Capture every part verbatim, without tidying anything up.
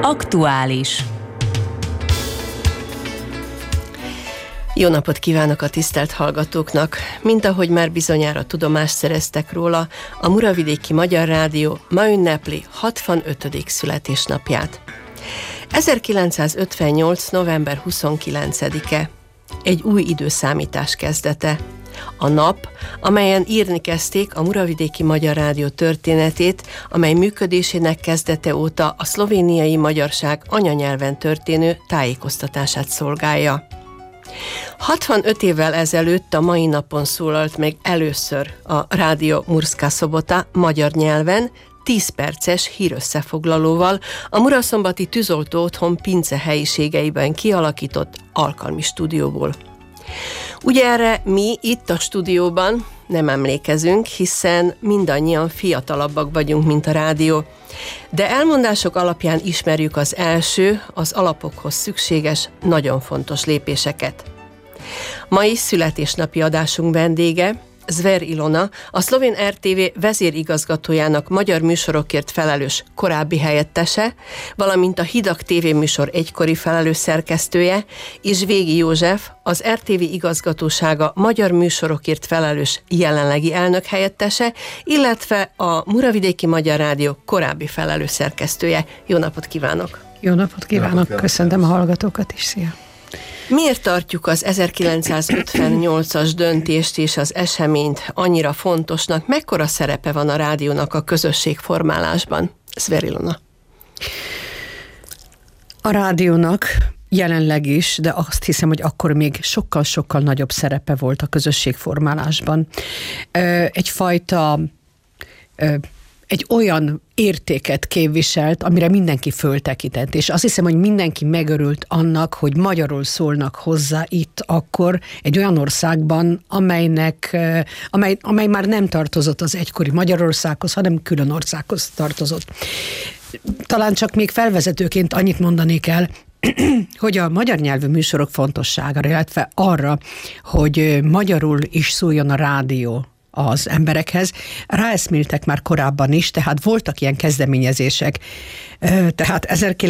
Aktuális. Jó napot kívánok a tisztelt hallgatóknak! Mint ahogy már bizonyára tudomást szereztek róla, a Muravidéki Magyar Rádió ma ünnepli hatvanötödik születésnapját. ezerkilencszázötvennyolc. november huszonkilencedike. Egy új időszámítás kezdete. A nap, amelyen írni kezdték a Muravidéki Magyar Rádió történetét, amely működésének kezdete óta a szlovéniai magyarság anyanyelven történő tájékoztatását szolgálja. hatvanöt évvel ezelőtt a mai napon szólalt meg először a Rádió Murska Sobota magyar nyelven, tíz perces hírösszefoglalóval a muraszombati tűzoltó otthon pince helyiségeiben kialakított alkalmi stúdióból. Ugye erre mi itt a stúdióban nem emlékezünk, hiszen mindannyian fiatalabbak vagyunk, mint a rádió. De elmondások alapján ismerjük az első, az alapokhoz szükséges, nagyon fontos lépéseket. Mai születésnapi adásunk vendége Zver Ilona, a szlovén er té vé vezérigazgatójának magyar műsorokért felelős korábbi helyettese, valamint a Hidak tévéműsor egykori felelős szerkesztője, és Végi József, az er té vé igazgatósága magyar műsorokért felelős jelenlegi elnök helyettese, illetve a Muravidéki Magyar Rádió korábbi felelős szerkesztője. Jó napot kívánok! Jó napot kívánok! Köszöntöm a hallgatókat is, szia! Miért tartjuk az ezerkilencszázötvennyolcas döntést és az eseményt annyira fontosnak? Mekkora szerepe van a rádiónak a közösségformálásban? Zver Ilona. A rádiónak jelenleg is, de azt hiszem, hogy akkor még sokkal-sokkal nagyobb szerepe volt a közösségformálásban. Egyfajta egy olyan értéket képviselt, amire mindenki föltekintett, és azt hiszem, hogy mindenki megörült annak, hogy magyarul szólnak hozzá itt akkor egy olyan országban, amelynek, amely, amely már nem tartozott az egykori Magyarországhoz, hanem külön országhoz tartozott. Talán csak még felvezetőként annyit mondanék el, hogy a magyar nyelvű műsorok fontosságára, illetve arra, hogy magyarul is szóljon a rádió az emberekhez, ráeszméltek már korábban is, tehát voltak ilyen kezdeményezések. Tehát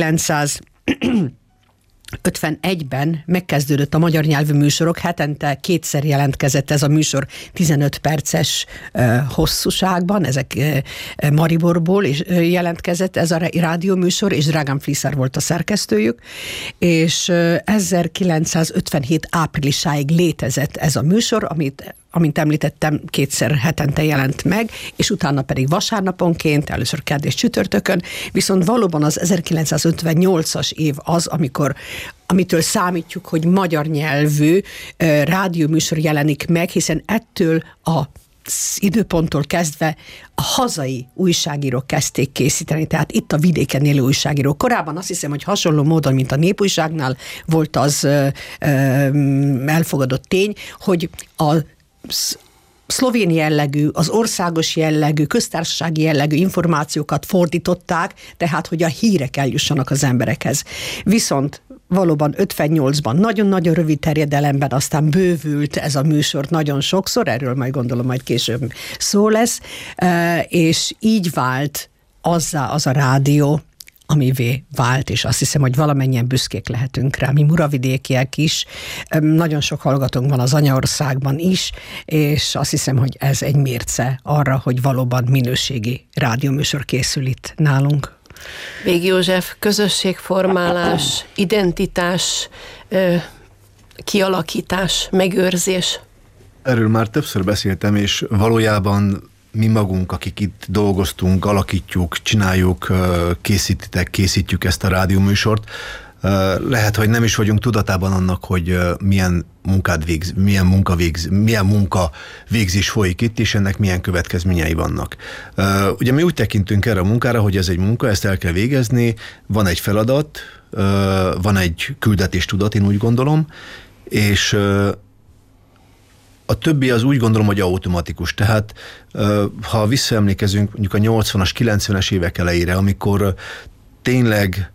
ezerkilencszázötvenegyben megkezdődött a magyar nyelvű műsorok, hetente kétszer jelentkezett ez a műsor tizenöt perces hosszúságban, ezek Mariborból is jelentkezett ez a rádióműsor, és Dragan Flisar volt a szerkesztőjük, és ezerkilencszázötvenhét áprilisáig létezett ez a műsor, amit amint említettem, kétszer hetente jelent meg, és utána pedig vasárnaponként, először kedd és csütörtökön, viszont valóban az ezerkilencszázötvennyolcas év az, amikor, amitől számítjuk, hogy magyar nyelvű uh, rádióműsor jelenik meg, hiszen ettől a az időponttól kezdve a hazai újságírók kezdték készíteni, tehát itt a vidéken élő újságírók. Korábban azt hiszem, hogy hasonló módon, mint a Népújságnál volt az ö, ö, elfogadott tény, hogy a szlovén jellegű, az országos jellegű, köztársasági jellegű információkat fordították, tehát hogy a hírek eljussanak az emberekhez. Viszont valóban ötvennyolcban nagyon-nagyon rövid terjedelemben aztán bővült ez a műsor nagyon sokszor, erről majd gondolom majd később szó lesz, és így vált azzá az a rádió, amivé vált, és azt hiszem, hogy valamennyien büszkék lehetünk rá. Mi muravidékiek is, nagyon sok hallgatónk van az anyaországban is, és azt hiszem, hogy ez egy mérce arra, hogy valóban minőségi rádióműsor készül itt nálunk. Végi József, közösségformálás, identitás, kialakítás, megőrzés. Erről már többször beszéltem, és valójában mi magunk, akik itt dolgoztunk, alakítjuk, csináljuk, készítitek, készítjük ezt a rádióműsort. Lehet, hogy nem is vagyunk tudatában annak, hogy milyen munkát végz, milyen munka végz, milyen munka végzés folyik itt, és ennek milyen következményei vannak. Ugye mi úgy tekintünk erre a munkára, hogy ez egy munka, ezt el kell végezni, van egy feladat, van egy küldetéstudat, én úgy gondolom, és a többi az úgy gondolom, hogy automatikus. Tehát ha visszaemlékezünk mondjuk a nyolcvanas, kilencvenes évek elejére, amikor tényleg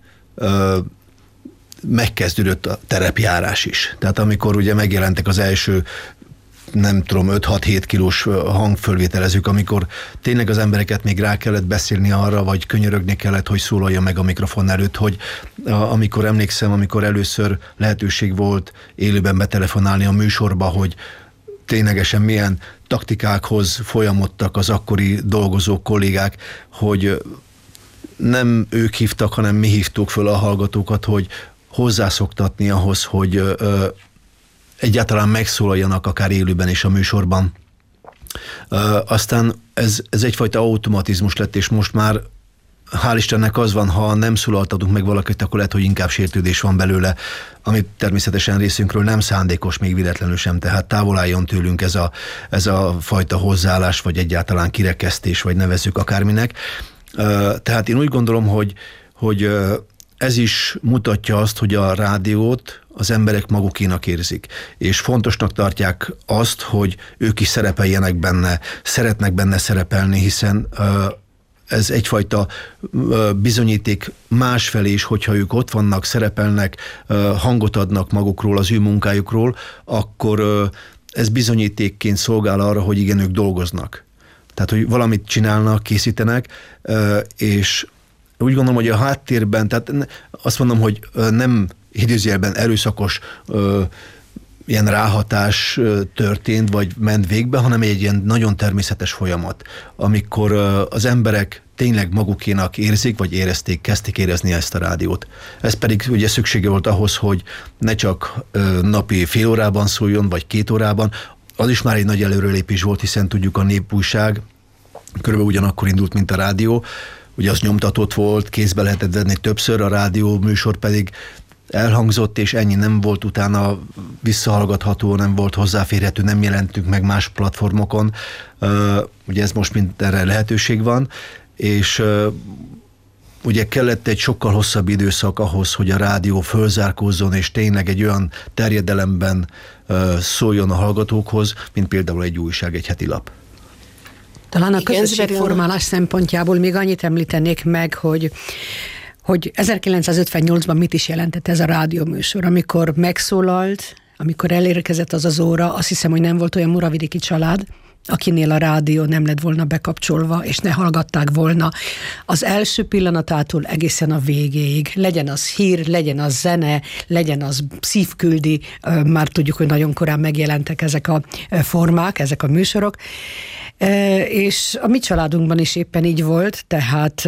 megkezdődött a terepjárás is. Tehát amikor ugye megjelentek az első nem tudom, öt-hat-hét kilós hangfölvételezők, amikor tényleg az embereket még rá kellett beszélni arra, vagy könyörögni kellett, hogy szólalja meg a mikrofon előtt, hogy amikor emlékszem, amikor először lehetőség volt élőben betelefonálni a műsorba, hogy ténylegesen milyen taktikákhoz folyamodtak az akkori dolgozók, kollégák, hogy nem ők hívtak, hanem mi hívtuk föl a hallgatókat, hogy hozzászoktatni ahhoz, hogy ö, egyáltalán megszólaljanak akár élőben is a műsorban. Ö, aztán ez, ez egyfajta automatizmus lett, és most már hál' Istennek az van, ha nem szólaltatunk meg valakit, akkor lehet, hogy inkább sértődés van belőle, ami természetesen részünkről nem szándékos, még véletlenül sem, tehát távol álljon tőlünk ez a, ez a fajta hozzáállás, vagy egyáltalán kirekesztés, vagy nevezzük akárminek. Tehát én úgy gondolom, hogy, hogy ez is mutatja azt, hogy a rádiót az emberek magukénak érzik, és fontosnak tartják azt, hogy ők is szerepeljenek benne, szeretnek benne szerepelni, hiszen ez egyfajta bizonyíték másfelé is, hogyha ők ott vannak, szerepelnek, hangot adnak magukról, az ő munkájukról, akkor ez bizonyítékként szolgál arra, hogy igen, ők dolgoznak. Tehát, hogy valamit csinálnak, készítenek, és úgy gondolom, hogy a háttérben, tehát azt mondom, hogy nem idézőjelben erőszakos ilyen ráhatás történt, vagy ment végbe, hanem egy ilyen nagyon természetes folyamat, amikor az emberek tényleg magukénak érzik, vagy érezték, kezdték érezni ezt a rádiót. Ez pedig ugye szüksége volt ahhoz, hogy ne csak napi fél órában szóljon, vagy két órában, az is már egy nagy előrelépés volt, hiszen tudjuk, a Népújság körülbelül ugyanakkor indult, mint a rádió, ugye az nyomtatott volt, kézbe lehetett venni többször, a rádió műsor pedig elhangzott, és ennyi, nem volt utána visszahallgatható, nem volt hozzáférhető, nem jelentünk meg más platformokon. Ugye ez most mindenre lehetőség van, és ugye kellett egy sokkal hosszabb időszak ahhoz, hogy a rádió fölzárkózzon, és tényleg egy olyan terjedelemben szóljon a hallgatókhoz, mint például egy újság, egy heti lap. Talán a közösségformálás szempontjából még annyit említenék meg, hogy hogy ezerkilencszázötvennyolcban mit is jelentett ez a rádióműsor, amikor megszólalt, amikor elérkezett az az óra, azt hiszem, hogy nem volt olyan muravidéki család, akinél a rádió nem lett volna bekapcsolva, és ne hallgatták volna az első pillanatától egészen a végéig. Legyen az hír, legyen az zene, legyen az szívküldi, már tudjuk, hogy nagyon korán megjelentek ezek a formák, ezek a műsorok. És a mi családunkban is éppen így volt, tehát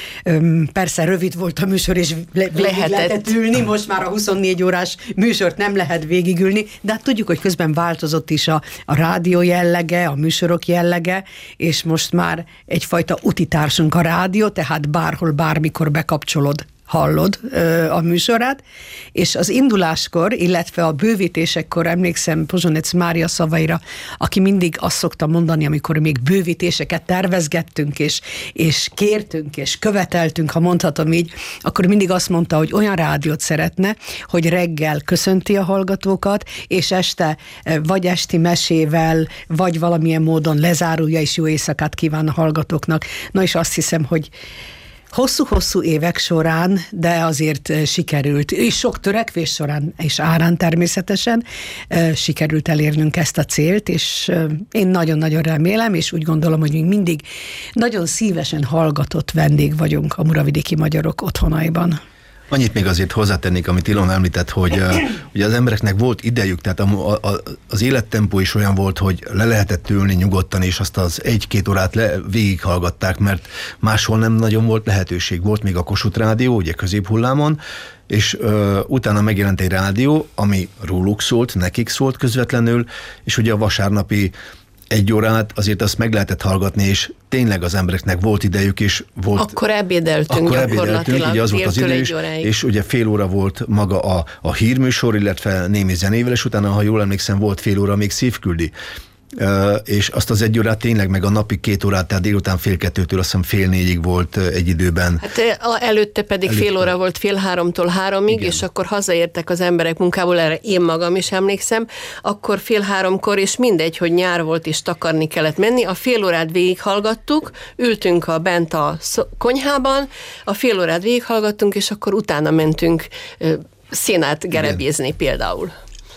persze rövid volt a műsor, és lehetett. lehetett ülni, most már a huszonnégy órás műsort nem lehet végigülni, de hát tudjuk, hogy közben változott is a, a rádió jellege, a műsorok jellege, és most már egyfajta utitársunk a rádió, tehát bárhol, bármikor bekapcsolod, hallod ö, a műsorát, és az induláskor, illetve a bővítésekkor emlékszem Pozsonec Mária szavaira, aki mindig azt szokta mondani, amikor még bővítéseket tervezgettünk, és, és kértünk, és követeltünk, ha mondhatom így, akkor mindig azt mondta, hogy olyan rádiót szeretne, hogy reggel köszönti a hallgatókat, és este vagy esti mesével, vagy valamilyen módon lezárulja, és jó éjszakát kíván a hallgatóknak. Na és azt hiszem, hogy hosszú-hosszú évek során, de azért sikerült, és sok törekvés során és árán természetesen sikerült elérnünk ezt a célt, és én nagyon-nagyon remélem, és úgy gondolom, hogy még mindig nagyon szívesen hallgatott vendég vagyunk a muravidéki magyarok otthonaiban. Annyit még azért hozzátennék, amit Ilona említett, hogy uh, ugye az embereknek volt idejük, tehát a, a, az élettempó is olyan volt, hogy le lehetett ülni nyugodtan, és azt az egy-két órát le, végighallgatták, mert máshol nem nagyon volt lehetőség. Volt még a Kossuth Rádió, ugye középhullámon, és uh, utána megjelent egy rádió, ami róluk szólt, nekik szólt közvetlenül, és ugye a vasárnapi egy órát azért azt meg lehetett hallgatni, és tényleg az embereknek volt idejük, és volt... Akkor ebédeltünk akkor gyakorlatilag. Ebédeltünk, ugye az volt az idő is, és ugye fél óra volt maga a, a hírműsor, illetve némi zenével, és utána, ha jól emlékszem, volt fél óra még szívküldi. Uh, és azt az egy órát tényleg, meg a napi két órát, tehát délután fél kettőtől, azt hiszem fél négyig volt egy időben. Hát előtte pedig előtte. fél óra volt fél háromtól háromig, igen. És akkor hazaértek az emberek munkából, erre én magam is emlékszem, akkor fél háromkor, és mindegy, hogy nyár volt, és takarni kellett menni, a fél órát végighallgattuk, ültünk a bent a konyhában, a fél órát végighallgattunk, és akkor utána mentünk szénát gerebézni például.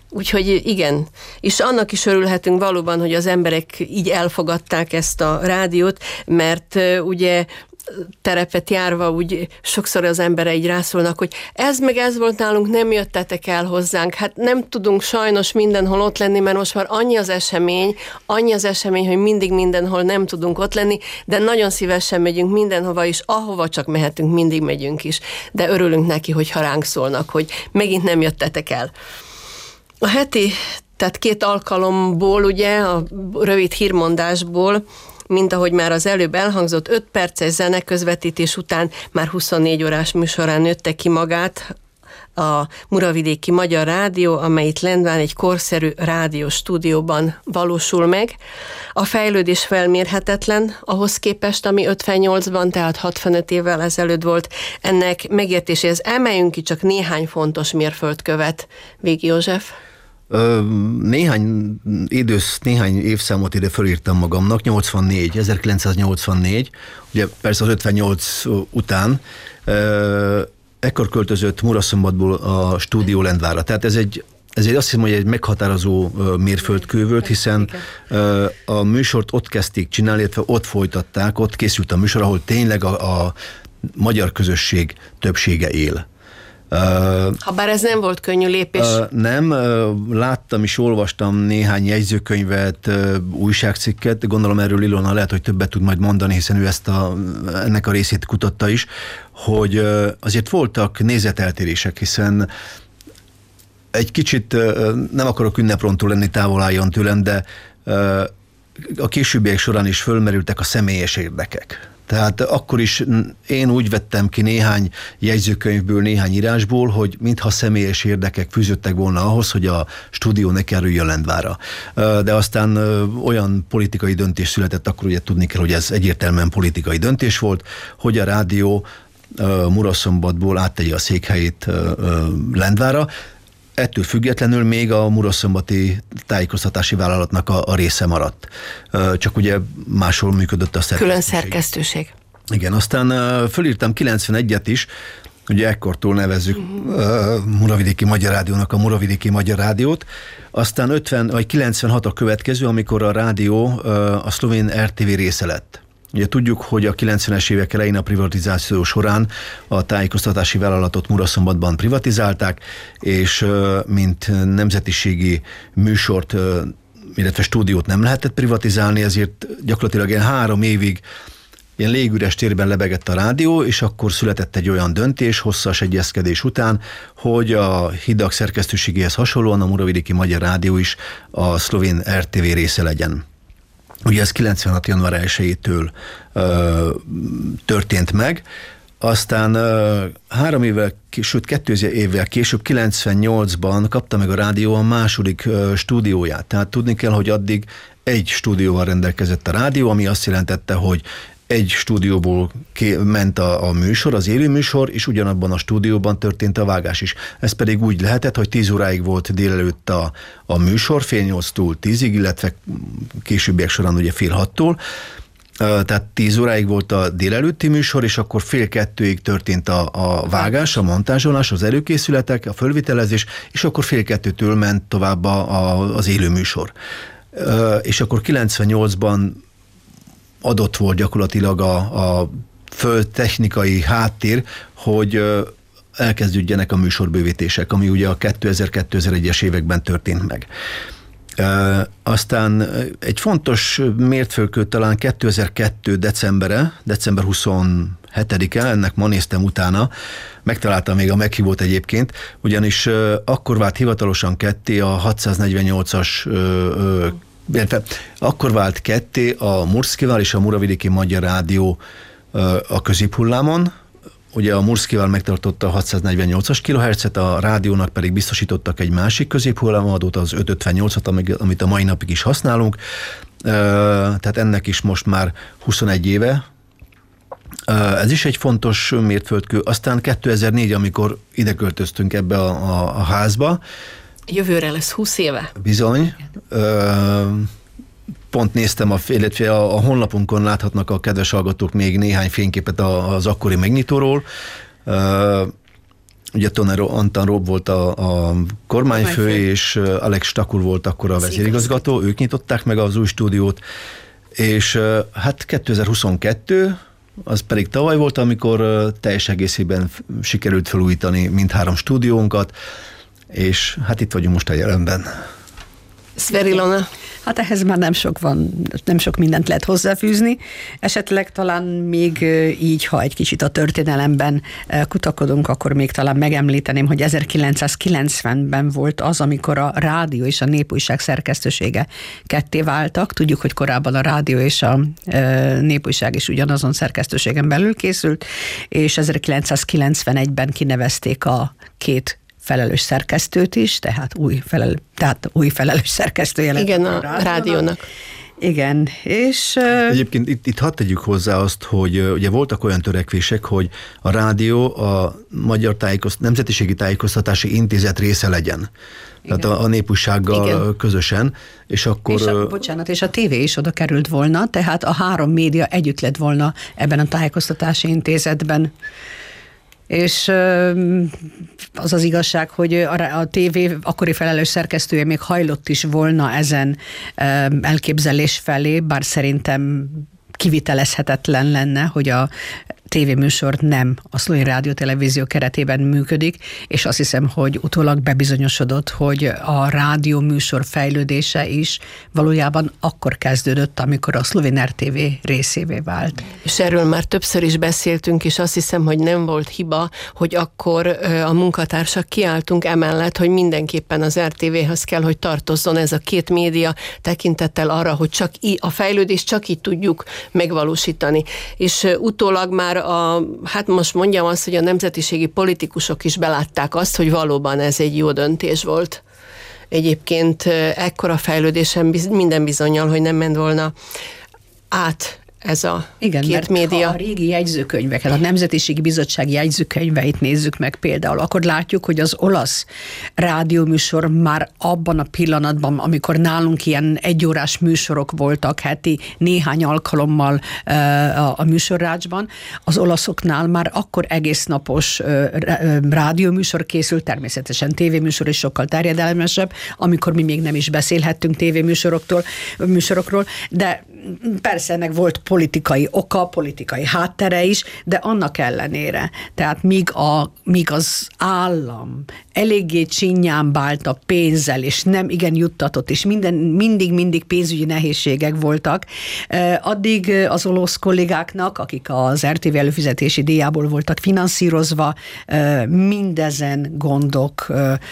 Úgyhogy igen, és annak is örülhetünk valóban, hogy az emberek így elfogadták ezt a rádiót, mert uh, ugye terepet járva úgy sokszor az embere így rászólnak, hogy ez meg ez volt nálunk, nem jöttetek el hozzánk. Hát nem tudunk sajnos mindenhol ott lenni, mert most már annyi az esemény, annyi az esemény, hogy mindig mindenhol nem tudunk ott lenni, de nagyon szívesen megyünk mindenhova is, ahova csak mehetünk, mindig megyünk is. De örülünk neki, hogyha ránk szólnak, hogy megint nem jöttetek el. A heti, tehát két alkalomból, ugye, a rövid hírmondásból, mint ahogy már az előbb elhangzott, öt perces zeneközvetítés után már huszonnégy órás műsorán nőtte ki magát a Muravidéki Magyar Rádió, amely itt Lendván egy korszerű rádiós stúdióban valósul meg. A fejlődés felmérhetetlen ahhoz képest, ami ötvennyolcban, tehát hatvanöt évvel ezelőtt volt. Ennek megértéséhez emeljünk ki csak néhány fontos mérföldkövet. Végi József? Néhány idősz, néhány évszámot ide fölírtam magamnak, nyolcvannégy, ezerkilencszáznyolcvannégy, ugye persze az ötvennyolc után, ekkor költözött Muraszombatból a stúdió Lendvánra. Tehát ez egy, ez egy azt hiszem, hogy egy meghatározó mérföldkő volt, hiszen a műsort ott kezdték csinálni, illetve ott folytatták, ott készült a műsor, ahol tényleg a, a magyar közösség többsége él. Habár ez nem volt könnyű lépés. Nem, láttam és olvastam néhány jegyzőkönyvet, újságcikket, gondolom erről Ilona lehet, hogy többet tud majd mondani, hiszen ő ezt a, ennek a részét kutatta is, hogy azért voltak nézeteltérések, hiszen egy kicsit, nem akarok ünneprontól lenni, távol álljon tőlem, de a későbbiek során is fölmerültek a személyes érdekek. Tehát akkor is én úgy vettem ki néhány jegyzőkönyvből, néhány írásból, hogy mintha személyes érdekek fűződtek volna ahhoz, hogy a stúdió ne kerüljön Lendvánra. De aztán olyan politikai döntés született, akkor ugye tudni kell, hogy ez egyértelműen politikai döntés volt, hogy a rádió Muraszombatból áttegye a székhelyét Lendvánra. Ettől függetlenül még a Muraszombati tájékoztatási vállalatnak a, a része maradt. Csak ugye máshol működött a szerkesztőség. Külön szerkesztőség. Igen, aztán fölírtam kilencvenegyet is, ugye ekkortól nevezzük uh-huh. Muravidéki Magyar Rádiónak a Muravidéki Magyar Rádiót. Aztán ötven vagy kilencvenhat a következő, amikor a rádió a szlovén er té vé része lett. Ugye tudjuk, hogy a kilencvenes évek elején a privatizáció során a tájékoztatási vállalatot Muraszombatban privatizálták, és mint nemzetiségi műsort, illetve stúdiót nem lehetett privatizálni, ezért gyakorlatilag ilyen három évig ilyen légüres térben lebegett a rádió, és akkor született egy olyan döntés, hosszas egyezkedés után, hogy a Hidak szerkesztőségéhez hasonlóan a Muravidéki Magyar Rádió is a szlovén er té vé része legyen. Ugye ez kilencvenhat január elsejétől ö, történt meg, aztán ö, három évvel, sőt kettő évvel később, kilencvennyolcban kapta meg a rádió a második ö, stúdióját. Tehát tudni kell, hogy addig egy stúdióval rendelkezett a rádió, ami azt jelentette, hogy egy stúdióból ment a, a műsor, az élő műsor, és ugyanabban a stúdióban történt a vágás is. Ez pedig úgy lehetett, hogy tíz óráig volt délelőtt a, a műsor, fél nyolctól tízig, illetve későbbiek során ugye fél hattól. Tehát tíz óráig volt a délelőtti műsor, és akkor fél kettőig történt a, a vágás, a montázsolás, az előkészületek, a fölvitelezés, és akkor fél kettőtől ment tovább a, a, az élő műsor. És akkor kilencvennyolcban adott volt gyakorlatilag a, a földtechnikai háttér, hogy elkezdődjenek a műsorbővítések, ami ugye a kétezer-kétezer-egyes években történt meg. E, aztán egy fontos mértföldkő talán kétezer-kettő decembere, december huszonhetedike, ennek ma néztem utána, megtaláltam még a meghívót egyébként, ugyanis akkor vált hivatalosan ketté a hatszáznegyvennyolcas Illetve akkor vált ketté a Murszkival és a Muravidéki Magyar Rádió a középhullámon. Ugye a Murszkival megtartotta a hatszáznegyvennyolcas kilohertzet, a rádiónak pedig biztosítottak egy másik középhullámadót, az ötszázötvennyolcat, amit a mai napig is használunk. Tehát ennek is most már huszonegy éve. Ez is egy fontos mértföldkő. Aztán kétezer-négy, amikor ide költöztünk ebbe a, a, a házba, jövőre lesz húsz éve. Bizony. Pont néztem, a, illetve a, a honlapunkon láthatnak a kedves hallgatók még néhány fényképet az akkori megnyitóról. ugye Tonero Antal Rob volt a, a kormányfő, kormányfő, és Alex Stakur volt akkor a vezérigazgató, ők nyitották meg az új stúdiót, és hát kétezer-huszonkettő, az pedig tavaly volt, amikor teljes egészében sikerült felújítani mindhárom stúdiónkat, és hát itt vagyunk most a jelenben. Szver Ilona. Hát ehhez már nem sok van, nem sok mindent lehet hozzáfűzni. Esetleg talán még így, ha egy kicsit a történelemben kutakodunk, akkor még talán megemlíteném, hogy ezerkilencszázkilencvenben volt az, amikor a rádió és a Népújság szerkesztősége ketté váltak. Tudjuk, hogy korábban a rádió és a Népújság is ugyanazon szerkesztőségen belül készült, és ezerkilencszázkilencvenegyben kinevezték a két felelős szerkesztőt is, tehát új, felel, tehát új felelős szerkesztője lett. Igen, a, a rádiónak. Igen, és... Egyébként itt, itt hadd tegyük hozzá azt, hogy ugye voltak olyan törekvések, hogy a rádió a Magyar Tájékozt, Nemzetiségi Tájékoztatási Intézet része legyen. Igen. Tehát a, a Népújsággal Igen. közösen, és akkor... És a, bocsánat, és a tévé is oda került volna, tehát a három média együtt lett volna ebben a Tájékoztatási Intézetben. És az az igazság, hogy a tévé akkori felelős szerkesztője még hajlott is volna ezen elképzelés felé, bár szerintem kivitelezhetetlen lenne, hogy a tévéműsor nem a Szlovén Rádió Televízió keretében működik, és azt hiszem, hogy utólag bebizonyosodott, hogy a rádió műsor fejlődése is valójában akkor kezdődött, amikor a Szlovén er té vé részévé vált. És erről már többször is beszéltünk, és azt hiszem, hogy nem volt hiba, hogy akkor a munkatársak kiálltunk emellett, hogy mindenképpen az er té véhez kell, hogy tartozzon ez a két média tekintettel arra, hogy csak í- a fejlődést csak így tudjuk megvalósítani. És utólag már a, hát most mondjam azt, hogy a nemzetiségi politikusok is belátták azt, hogy valóban ez egy jó döntés volt. Egyébként ekkora fejlődésen minden bizonnyal, hogy nem ment volna át ez a Igen, két mert média. Ha a régi jegyzőkönyveket, a Nemzetiségi Bizottság jegyzőkönyveit nézzük meg például, akkor látjuk, hogy az olasz rádióműsor már abban a pillanatban, amikor nálunk ilyen egyórás műsorok voltak heti néhány alkalommal a, a műsorrácsban, az olaszoknál már akkor egész napos rádióműsor készült, természetesen tévéműsor is sokkal terjedelmesebb, amikor mi még nem is beszélhettünk tévéműsoroktól, műsorokról, de persze ennek volt politikai oka, politikai háttere is, de annak ellenére, tehát míg, a, míg az állam eléggé csinyán bált a pénzzel, és nem igen juttatott, és minden, mindig-mindig pénzügyi nehézségek voltak, addig az olasz kollégáknak, akik az er té vé előfizetési díjából voltak finanszírozva, mindezen gondok,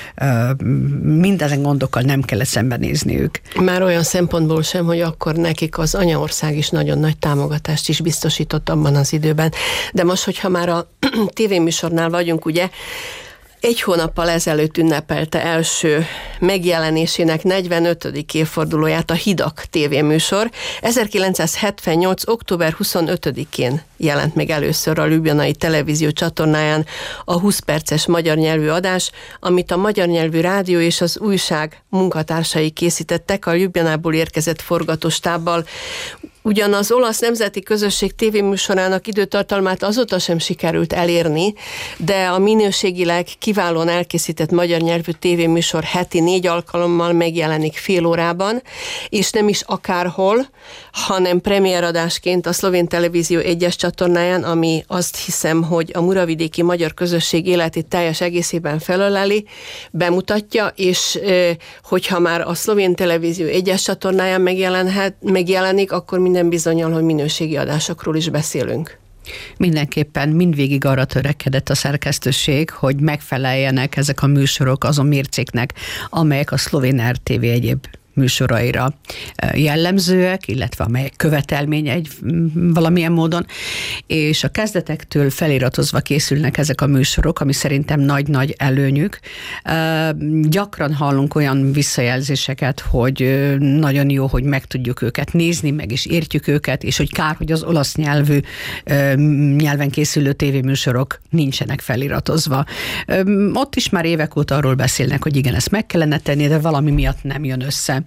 mindezen gondokkal nem kellett szembenézniük. Már olyan szempontból sem, hogy akkor nekik az anyaország is nagyon nagy támogatást is biztosított abban az időben. De most, hogyha már a tévéműsornál vagyunk, ugye, egy hónappal ezelőtt ünnepelte első megjelenésének negyvenötödik évfordulóját a Hidak tévéműsor. ezerkilencszázhetvennyolc. október huszonötödikén jelent meg először a Ljubljanai Televízió csatornáján a húsz perces magyar nyelvű adás, amit a magyar nyelvű rádió és az újság munkatársai készítettek a Ljubljanából érkezett forgatóstábbal. Ugyan az olasz nemzeti közösség tévéműsorának időtartalmát azóta sem sikerült elérni, de a minőségileg kiválóan elkészített magyar nyelvű tévéműsor heti négy alkalommal megjelenik fél órában, és nem is akárhol, hanem premieradásként a Szlovén Televízió egyes csatornáján, ami azt hiszem, hogy a muravidéki magyar közösség életét teljes egészében felöleli, bemutatja, és hogyha már a Szlovén Televízió egyes csatornáján megjelenhet, megjelenik, akkor minden bizonnyal, hogy minőségi adásokról is beszélünk. Mindenképpen mindvégig arra törekedett a szerkesztőség, hogy megfeleljenek ezek a műsorok azon mércéknek, amelyek a szlovén er té vé egyéb műsoraira jellemzőek, illetve amelyek követelménye egy valamilyen módon, és a kezdetektől feliratozva készülnek ezek a műsorok, ami szerintem nagy-nagy előnyük. Gyakran hallunk olyan visszajelzéseket, hogy nagyon jó, hogy meg tudjuk őket nézni, meg is értjük őket, és hogy kár, hogy az olasz nyelvű nyelven készülő tévéműsorok nincsenek feliratozva. Ott is már évek óta arról beszélnek, hogy igen, ezt meg kellene tenni, de valami miatt nem jön össze.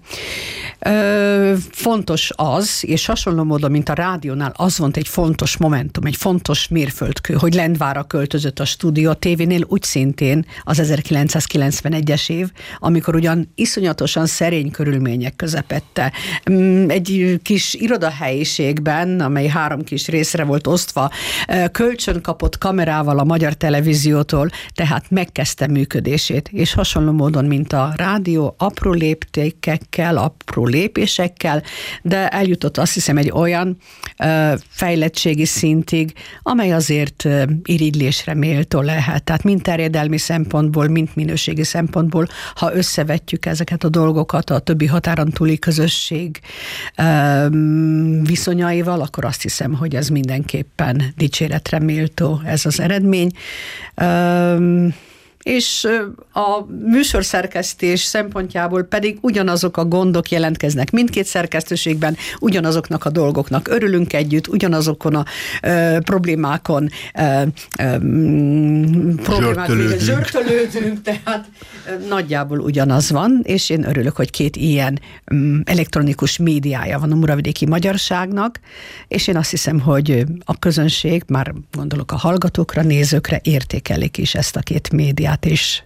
Ö, fontos az, és hasonló módon, mint a rádiónál, az volt egy fontos momentum, egy fontos mérföldkő, hogy Lendvárra költözött a stúdió, a tévénél úgy szintén az ezerkilencszázkilencvenegyes év, amikor ugyan iszonyatosan szerény körülmények közepette egy kis irodahelyiségben, amely három kis részre volt osztva, kölcsön kapott kamerával a Magyar Televíziótól, tehát megkezdte működését, és hasonló módon, mint a rádió, apró léptékekkel, apró lépésekkel, de eljutott azt hiszem egy olyan uh, fejlettségi szintig, amely azért uh, irigylésre méltó lehet. Tehát mind terjedelmi szempontból, mind minőségi szempontból, ha összevetjük ezeket a dolgokat a többi határon túli közösség uh, viszonyaival, akkor azt hiszem, hogy ez mindenképpen dicséretre méltó ez az eredmény. Uh, és a műsorszerkesztés szempontjából pedig ugyanazok a gondok jelentkeznek mindkét szerkesztőségben, ugyanazoknak a dolgoknak örülünk együtt, ugyanazokon a ö, problémákon ö, ö, zsörtölődünk. zsörtölődünk, tehát ö, nagyjából ugyanaz van, és én örülök, hogy két ilyen ö, elektronikus médiája van a muravidéki magyarságnak, és én azt hiszem, hogy a közönség, már gondolok a hallgatókra, nézőkre értékelik is ezt a két médiát, és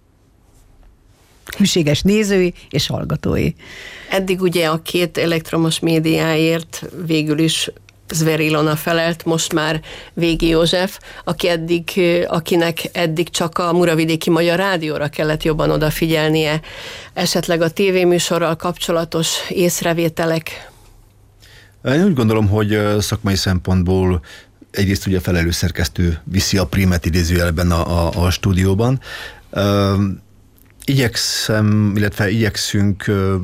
hűséges nézői és hallgatói. Eddig ugye a két elektromos médiáért végül is Zveri Ilona felelt, most már Végi József, aki eddig, akinek eddig csak a Muravidéki Magyar Rádióra kellett jobban odafigyelnie. Esetleg a tévéműsorral kapcsolatos észrevételek? Én úgy gondolom, hogy szakmai szempontból egyrészt ugye a felelős szerkesztő viszi a prímet idézőjelben a, a, a stúdióban. Ö, igyekszem, illetve igyekszünk ö,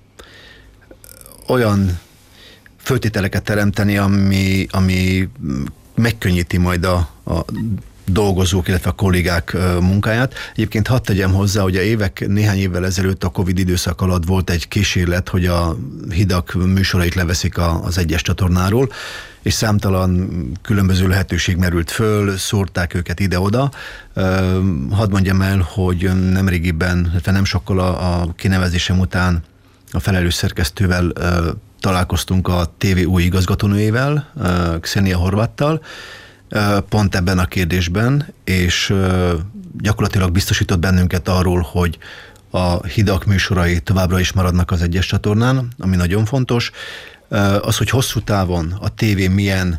olyan föltételeket teremteni, ami, ami megkönnyíti majd a, a dolgozók, illetve a kollégák munkáját. Egyébként hadd tegyem hozzá, hogy a évek, néhány évvel ezelőtt a Covid időszak alatt volt egy kísérlet, hogy a Hidak műsorait leveszik az egyes csatornáról, és számtalan különböző lehetőség merült föl, szórták őket ide-oda. Hadd mondjam el, hogy nemrégiben, illetve nem sokkal a, a kinevezésem után a felelős szerkesztővel találkoztunk a té vé új igazgatónőjével, Xenia Horváttal, pont ebben a kérdésben, és gyakorlatilag biztosított bennünket arról, hogy a Hidak műsorai továbbra is maradnak az egyes csatornán, ami nagyon fontos. Az, hogy hosszú távon a tévé milyen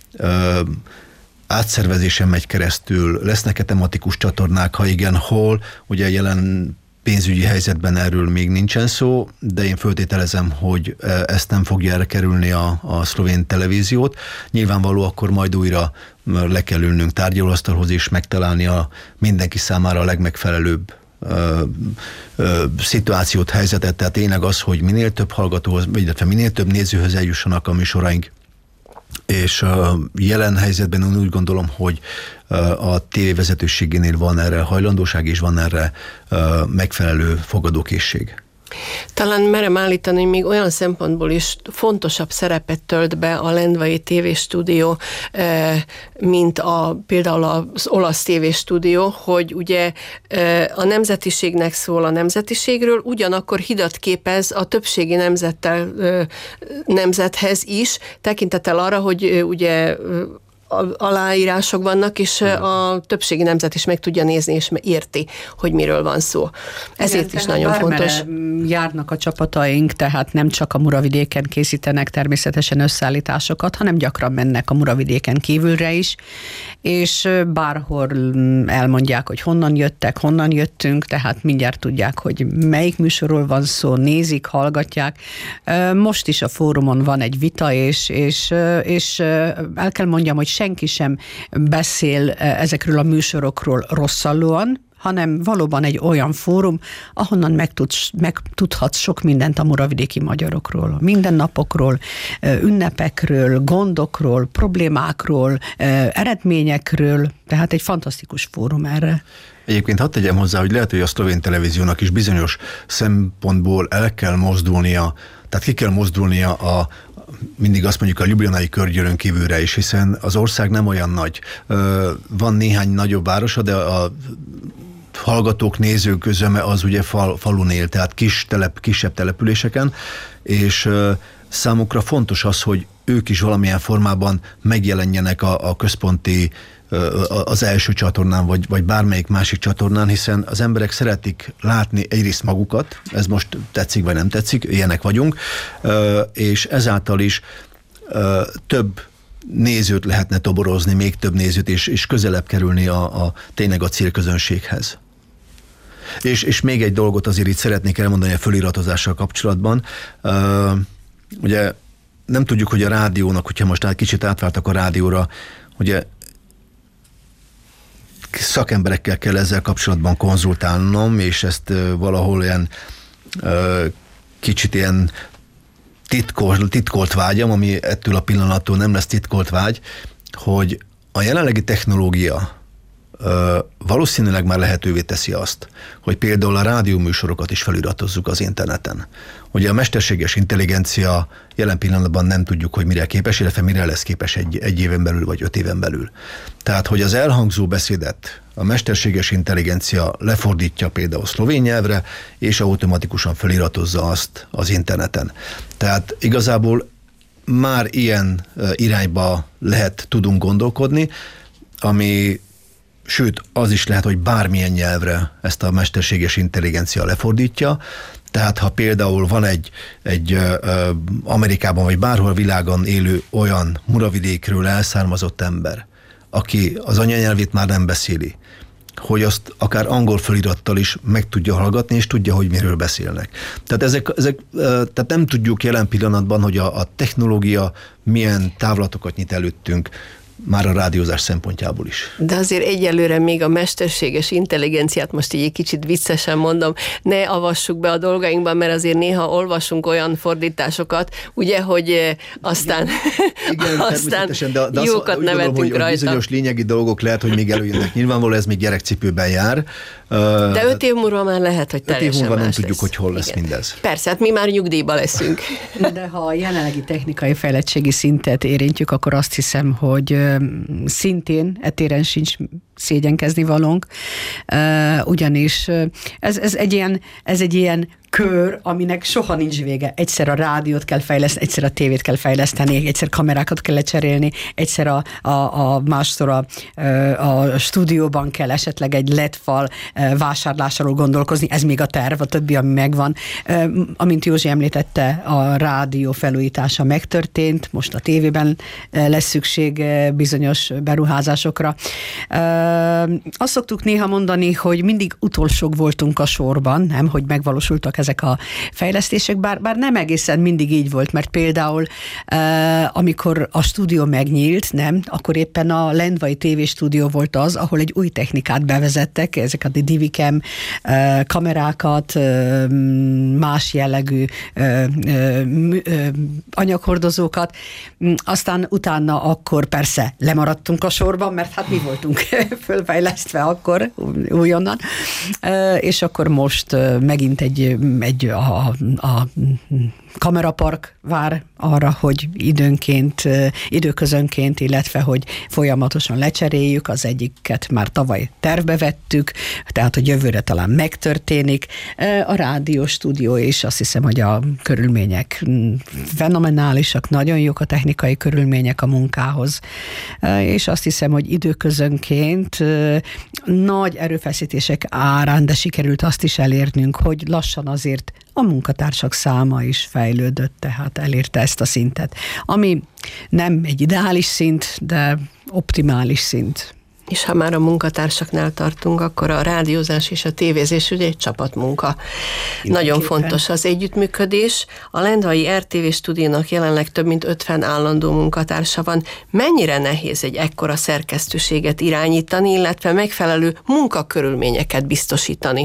átszervezésen megy keresztül, lesznek-e tematikus csatornák, ha igen, hol, ugye jelen pénzügyi helyzetben erről még nincsen szó, de én föltételezem, hogy ezt nem fogja erre kerülni a, a szlovén televíziót. Nyilvánvaló akkor majd újra le kell ülnünk tárgyalóasztalhoz és megtalálni a mindenki számára a legmegfelelőbb ö, ö, szituációt, helyzetet. Tehát tényleg az, hogy minél több hallgatóhoz, illetve minél több nézőhöz eljussanak a műsoraink, és a jelen helyzetben úgy gondolom, hogy a té vé vezetőségénél van erre hajlandóság, és van erre megfelelő fogadókészség. Talán merem állítani, hogy még olyan szempontból is fontosabb szerepet tölt be a lendvai tévéstúdió, mint a, például az olasz tévéstúdió, hogy ugye a nemzetiségnek szól a nemzetiségről, ugyanakkor hidat képez a többségi nemzettel, nemzethez is, tekintettel arra, hogy ugye aláírások vannak, és a többségi nemzet is meg tudja nézni, és érti, hogy miről van szó. Ezért igen, is nagyon fontos. Járnak a csapataink, tehát nem csak a Muravidéken készítenek természetesen összeállításokat, hanem gyakran mennek a Muravidéken kívülre is, és bárhol elmondják, hogy honnan jöttek, honnan jöttünk, tehát mindjárt tudják, hogy melyik műsorról van szó, nézik, hallgatják. Most is a fórumon van egy vita, és, és, és el kell mondjam, hogy senki sem beszél ezekről a műsorokról rosszallóan, hanem valóban egy olyan fórum, ahonnan megtudsz, megtudhatsz sok mindent a muravidéki magyarokról, mindennapokról, ünnepekről, gondokról, problémákról, eredményekről, tehát egy fantasztikus fórum erre. Egyébként hadd tegyem hozzá, hogy lehet, hogy a szlovén televíziónak is bizonyos szempontból el kell mozdulnia, tehát ki kell mozdulnia a mindig azt mondjuk a ljubljanai körgyűrűn kívülre is, hiszen az ország nem olyan nagy. Van néhány nagyobb városa, de a hallgatók, nézők zöme az ugye fal, falun él, tehát kis telep, kisebb településeken, és számukra fontos az, hogy ők is valamilyen formában megjelenjenek a, a központi, az első csatornán, vagy, vagy bármelyik másik csatornán, hiszen az emberek szeretik látni egyrészt magukat, ez most tetszik vagy nem tetszik, ilyenek vagyunk, és ezáltal is több nézőt lehetne toborozni, még több nézőt, és, és közelebb kerülni a, a, tényleg a célközönséghez. És, és még egy dolgot azért itt szeretnék elmondani a föliratozással kapcsolatban. Uh, ugye nem tudjuk, hogy a rádiónak, hogyha most kicsit átváltak a rádióra, ugye szakemberekkel kell ezzel kapcsolatban konzultálnom, és ezt uh, valahol ilyen uh, kicsit ilyen titkolt, titkolt vágyam, ami ettől a pillanattól nem lesz titkolt vágy, hogy a jelenlegi technológia ö, valószínűleg már lehetővé teszi azt, hogy például a rádióműsorokat is feliratozzuk az interneten. Ugye a mesterséges intelligencia jelen pillanatban nem tudjuk, hogy mire képes, illetve mire lesz képes egy, egy éven belül, vagy öt éven belül. Tehát, hogy az elhangzó beszédet a mesterséges intelligencia lefordítja például szlovén nyelvre, és automatikusan feliratozza azt az interneten. Tehát igazából már ilyen irányba lehet, tudunk gondolkodni, ami, sőt, az is lehet, hogy bármilyen nyelvre ezt a mesterséges intelligencia lefordítja. Tehát ha például van egy, egy ö, Amerikában vagy bárhol a világon élő olyan Muravidékről elszármazott ember, aki az anyanyelvét már nem beszéli, hogy azt akár angol felirattal is meg tudja hallgatni, és tudja, hogy miről beszélnek. Tehát, ezek, ezek, tehát nem tudjuk jelen pillanatban, hogy a, a technológia milyen távlatokat nyit előttünk, már a rádiózás szempontjából is. De azért egyelőre még a mesterséges intelligenciát, most így egy kicsit viccesen mondom, ne avassuk be a dolgainkban, mert azért néha olvasunk olyan fordításokat, ugye, hogy aztán, igen, aztán de, de jókat azt, nevetünk gondolom, hogy rajta. Bizonyos lényegi dolgok lehet, hogy még előjönnek. Nyilvánvalóan ez még gyerekcipőben jár. De öt év múlva már lehet, hogy teljesen öt év múlva nem más tudjuk, lesz. hogy hol lesz igen. mindez. Persze, hát mi már nyugdíjba leszünk. De ha a jelenlegi technikai fejlettségi szintet érintjük, akkor azt hiszem, hogy szintén etéren sincs szégyenkezni valónk, ugyanis ez, ez, egy ilyen, ez egy ilyen kör, aminek soha nincs vége. Egyszer a rádiót kell fejleszteni, egyszer a tévét kell fejleszteni, egyszer kamerákat kell lecserélni, egyszer a, a, a másszor a, a stúdióban kell esetleg egy led fal vásárlásáról gondolkozni, ez még a terv, a többi, ami megvan. Amint Józsi említette, a rádió felújítása megtörtént, most a tévében lesz szükség bizonyos beruházásokra. Azt szoktuk néha mondani, hogy mindig utolsók voltunk a sorban, nem, hogy megvalósultak ezek a fejlesztések, bár, bár nem egészen mindig így volt, mert például amikor a stúdió megnyílt, nem, akkor éppen a Lendvai tévéstúdió volt az, ahol egy új technikát bevezettek, ezeket a Divicam kamerákat, más jellegű anyaghordozókat, aztán utána akkor persze lemaradtunk a sorban, mert hát mi voltunk fölfejlesztve akkor újonnan, és akkor most megint egy, egy a, a kamerapark vár arra, hogy időnként, időközönként, illetve hogy folyamatosan lecseréljük, az egyiket már tavaly tervbe vettük, tehát hogy jövőre talán megtörténik. A rádióstúdió is, azt hiszem, hogy a körülmények fenomenálisak, nagyon jók a technikai körülmények a munkához, és azt hiszem, hogy időközönként nagy erőfeszítések árán, de sikerült azt is elérnünk, hogy lassan azért a munkatársak száma is fejlődött, tehát elérte ezt a szintet, ami nem egy ideális szint, de optimális szint. És ha már a munkatársaknál tartunk, akkor a rádiózás és a tévézés ugye egy csapatmunka. Jó, Nagyon képen. fontos az együttműködés. A Lendvai er té vé stúdiónak jelenleg több mint ötven állandó munkatársa van. Mennyire nehéz egy ekkora szerkesztőséget irányítani, illetve megfelelő munkakörülményeket biztosítani?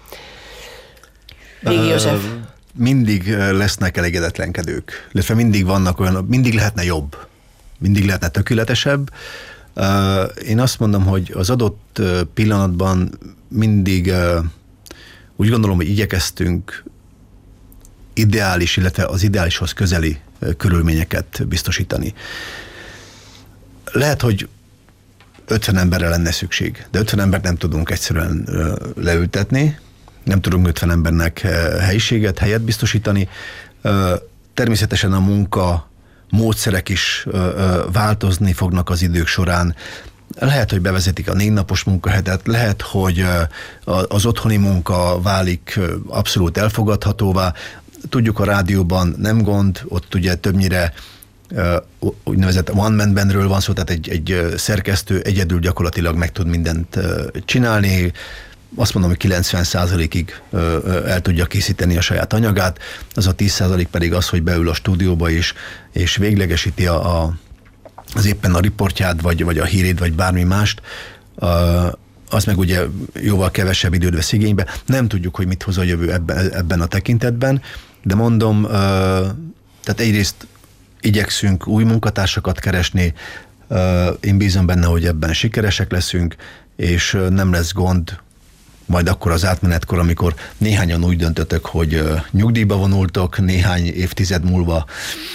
Régi József. Mindig lesznek elégedetlenkedők, illetve mindig vannak olyan, mindig lehetne jobb, mindig lehetne tökéletesebb. Én azt mondom, hogy az adott pillanatban mindig úgy gondolom, hogy igyekeztünk ideális, illetve az ideálishoz közeli körülményeket biztosítani. Lehet, hogy ötven emberre lenne szükség, de ötven embert nem tudunk egyszerűen leültetni, nem tudunk ötven embernek helyiséget, helyet biztosítani. Természetesen a munka módszerek is változni fognak az idők során. Lehet, hogy bevezetik a négy napos munkahetet, lehet, hogy az otthoni munka válik abszolút elfogadhatóvá. Tudjuk, a rádióban nem gond, ott ugye többnyire úgynevezett one-man bandről van szó, tehát egy, egy szerkesztő egyedül gyakorlatilag meg tud mindent csinálni. Azt mondom, hogy kilencven százalékig el tudja készíteni a saját anyagát, az a tíz százalék pedig az, hogy beül a stúdióba is, és véglegesíti a, a, az éppen a riportját, vagy, vagy a hírét, vagy bármi mást, az meg ugye jóval kevesebb időt vesz igénybe. Nem tudjuk, hogy mit hoz a jövő ebben, ebben a tekintetben, de mondom, tehát egyrészt igyekszünk új munkatársakat keresni, én bízom benne, hogy ebben sikeresek leszünk, és nem lesz gond majd akkor az átmenetkor, amikor néhányan úgy döntötök, hogy nyugdíjba vonultok néhány évtized múlva.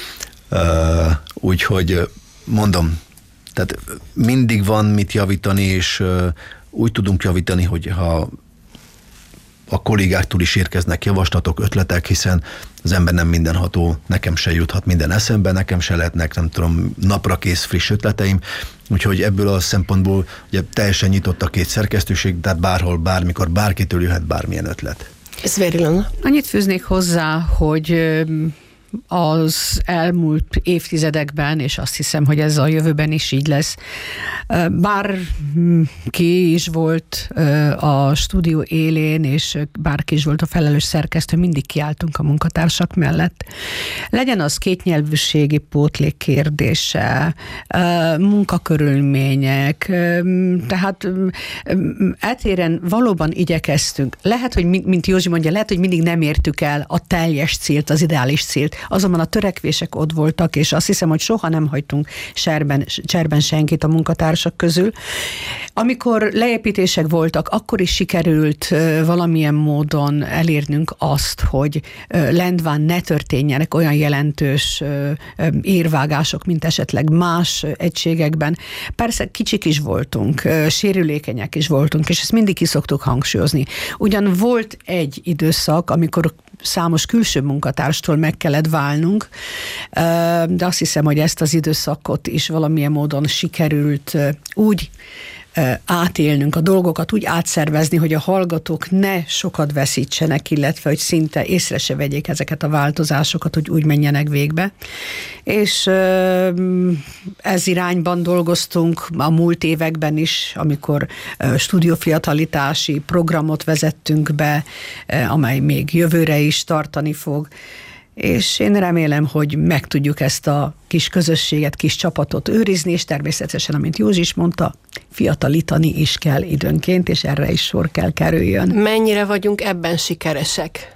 Úgyhogy mondom, tehát mindig van mit javítani, és úgy tudunk javítani, hogy ha a kollégáktól is érkeznek javaslatok, ötletek, hiszen az ember nem mindenható, nekem se juthat minden eszembe, nekem se lehetnek, nem tudom, napra kész friss ötleteim, úgyhogy ebből a szempontból ugye teljesen nyitott a két szerkesztőség, tehát bárhol, bármikor, bárkitől jöhet bármilyen ötlet. Ez Verilona. Annyit fűznék hozzá, hogy az elmúlt évtizedekben, és azt hiszem, hogy ez a jövőben is így lesz, bárki is volt a stúdió élén, és bárki is volt a felelős szerkesztő, mindig kiálltunk a munkatársak mellett. Legyen az kétnyelvűségi pótlék kérdése, munkakörülmények, tehát etéren valóban igyekeztünk. Lehet, hogy mint Józsi mondja, lehet, hogy mindig nem értük el a teljes célt, az ideális célt, azonban a törekvések ott voltak, és azt hiszem, hogy soha nem hagytunk serben, cserben senkit a munkatársak közül. Amikor leépítések voltak, akkor is sikerült valamilyen módon elérnünk azt, hogy lendván ne történjenek olyan jelentős érvágások, mint esetleg más egységekben. Persze kicsik is voltunk, sérülékenyek is voltunk, és ezt mindig ki szoktuk hangsúlyozni. Ugyan volt egy időszak, amikor számos külső munkatárstól meg kellett válnunk, de azt hiszem, hogy ezt az időszakot is valamilyen módon sikerült úgy átélnünk a dolgokat, úgy átszervezni, hogy a hallgatók ne sokat veszítsenek, illetve hogy szinte észre se vegyék ezeket a változásokat, hogy úgy menjenek végbe. És ez irányban dolgoztunk a múlt években is, amikor stúdiófiatalitási programot vezettünk be, amely még jövőre is tartani fog. És én remélem, hogy meg tudjuk ezt a kis közösséget, kis csapatot őrizni, és természetesen, amint Józsi is mondta, fiatalítani is kell időnként, és erre is sor kell kerüljön. Mennyire vagyunk ebben sikeresek?